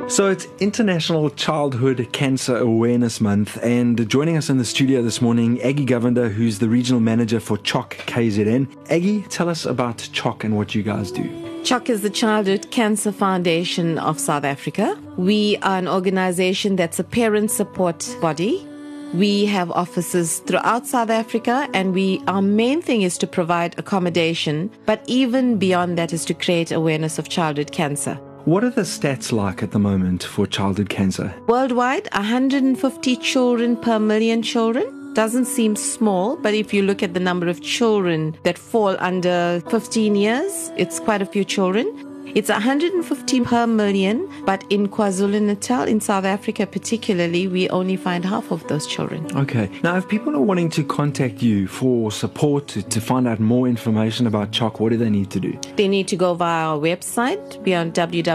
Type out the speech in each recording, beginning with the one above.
So it's International Childhood Cancer Awareness Month, and joining us in the studio this morning, Aggie Govender, who's the Regional Manager for CHOC KZN. Aggie, tell us about CHOC and what you guys do. CHOC is the Childhood Cancer Foundation of South Africa. We are an organization that's a parent support body. We have offices throughout South Africa, and our main thing is to provide accommodation, but even beyond that is to create awareness of childhood cancer. What are the stats like at the moment for childhood cancer? Worldwide, 150 children per million children. Doesn't seem small, but if you look at the number of children that fall under 15 years, it's quite a few children. It's 150 per million, but in KwaZulu-Natal, in South Africa particularly, we only find half of those children. Okay. Now, if people are wanting to contact you for support, to find out more information about CHOC, what do they need to do? They need to go via our website. We are on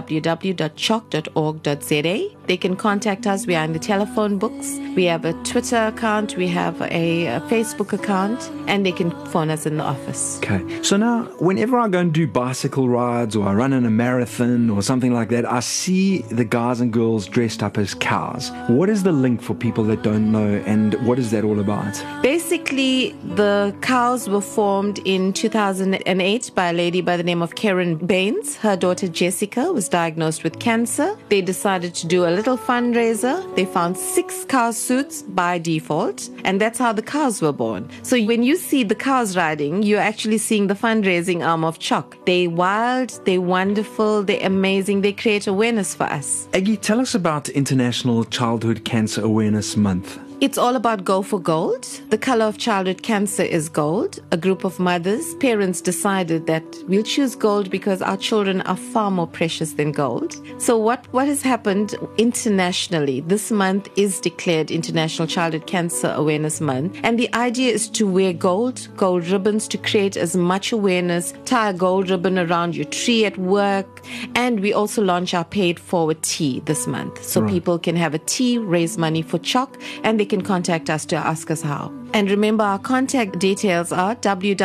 www.choc.org.za. They can contact us. We are in the telephone books. We have a Twitter account. We have a Facebook account, and they can phone us in the office. Okay. So now, whenever I go and do bicycle rides or I run in a marathon or something like that, I see the guys and girls dressed up as cows. What is the link for people that don't know, and what is that all about? Basically, the cows were formed in 2008 by a lady by the name of Karen Baines. Her daughter Jessica was diagnosed with cancer. They decided to do a little fundraiser. They found 6 cow suits by default, and that's how the cows were born. So when you see the cows riding, you're actually seeing the fundraising arm of CHOC. They're wild, they're wonderful, they're amazing, they create awareness for us. Aggie, tell us about International Childhood Cancer Awareness Month. It's all about Go for Gold. The color of childhood cancer is gold. A group of mothers, parents decided that we'll choose gold because our children are far more precious than gold. So what has happened internationally, this month is declared International Childhood Cancer Awareness Month. And the idea is to wear gold ribbons to create as much awareness, tie a gold ribbon around your tree at work. And we also launch our paid forward tea this month. So people can have a tea, raise money for CHOC, and they can contact us to ask us how. And remember, our contact details are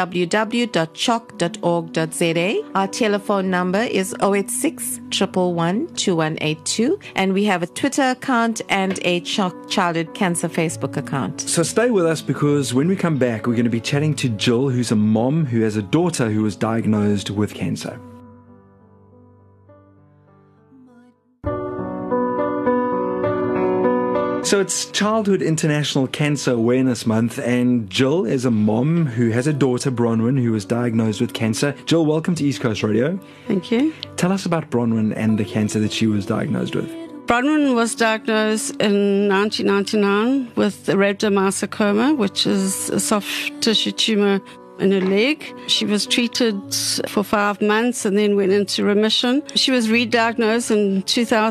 www.choc.org.za. Our telephone number is 086 111 2182, and we have a Twitter account and a CHOC Childhood Cancer Facebook account. So stay with us, because when we come back, we're going to be chatting to Jill, who's a mom who has a daughter who was diagnosed with cancer. So it's Childhood International Cancer Awareness Month, and Jill is a mom who has a daughter, Bronwyn, who was diagnosed with cancer. Jill, welcome to East Coast Radio. Thank you. Tell us about Bronwyn and the cancer that she was diagnosed with. Bronwyn was diagnosed in 1999 with rhabdomyosarcoma, which is a soft tissue tumor in her leg. She was treated for 5 months and then went into remission. She was re-diagnosed in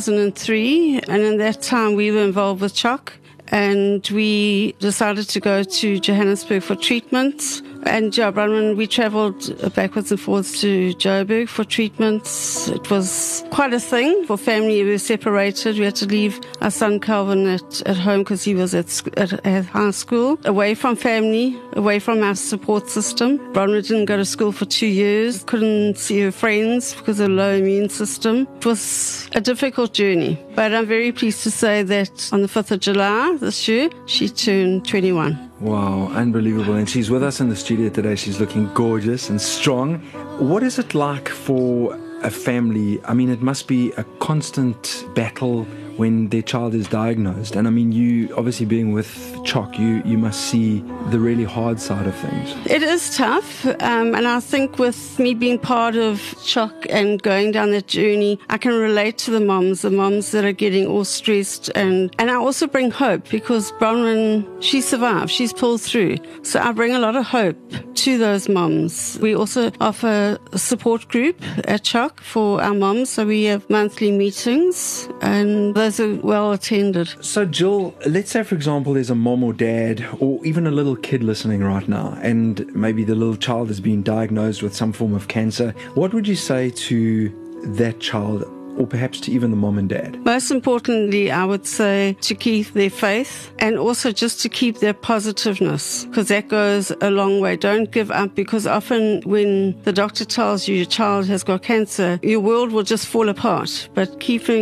2003, and in that time we were involved with CHOC, and we decided to go to Johannesburg for treatment. And Bronwyn, we travelled backwards and forwards to Joburg for treatments. It was quite a thing for family. We were separated. We had to leave our son Calvin at home because he was at high school, away from family, away from our support system. Bronwyn didn't go to school for 2 years, couldn't see her friends because of a low immune system. It was a difficult journey, but I'm very pleased to say that on the 5th of July this year, she turned 21. Wow, unbelievable. And she's with us in the studio today. She's looking gorgeous and strong. What is it like for a family? I mean, it must be a constant battle when their child is diagnosed. And I mean, you obviously being with CHOC, you must see the really hard side of things. It is tough. And I think with me being part of CHOC and going down that journey, I can relate to the moms that are getting all stressed. And I also bring hope, because Bronwyn, she survived. She's pulled through. So I bring a lot of hope to those moms. We also offer a support group at CHOC for our moms. So we have monthly meetings, and those are well attended. So Jill, let's say for example there's a mom or dad or even a little kid listening right now, and maybe the little child has been diagnosed with some form of cancer. What would you say to that child, or perhaps to even the mom and dad? Most importantly, I would say to keep their faith, and also just to keep their positiveness, because that goes a long way. Don't give up, because often when the doctor tells you your child has got cancer, your world will just fall apart. But keeping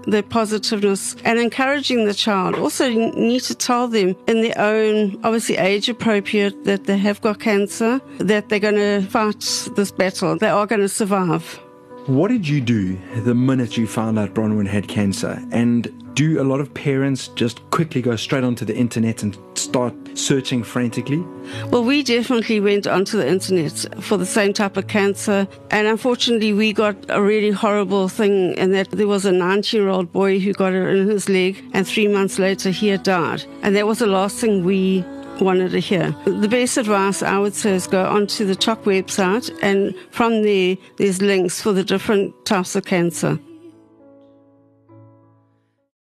their positiveness and encouraging the child. Also, you need to tell them in their own, obviously age appropriate, that they have got cancer, that they're going to fight this battle. They are going to survive. What did you do the minute you found out Bronwyn had cancer? And do a lot of parents just quickly go straight onto the internet and start searching frantically? Well, we definitely went onto the internet for the same type of cancer. And unfortunately, we got a really horrible thing in that there was a 19-year-old boy who got it in his leg, and 3 months later he had died. And that was the last thing we wanted to hear. The best advice I would say is go onto the CHOC website, and from there there's links for the different types of cancer.